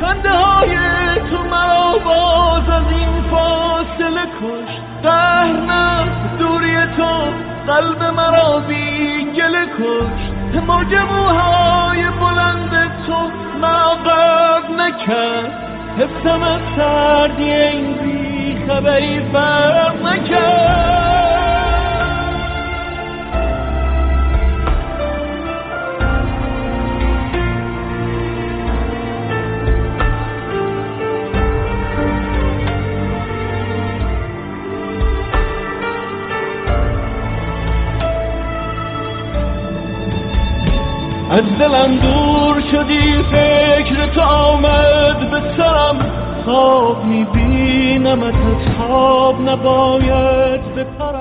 خنده های تو مرا باز از این فاصله کشت. قهر نه دوری تو قلب مرا بی گله کشت. موج موهای بلند تو مرا غرق نکرد. حسم از سردی این بی خبری فرق نکرد. از دلم دور شدی فکر تو آمد به سرم. خواب میبینم از خواب نباید بپرم.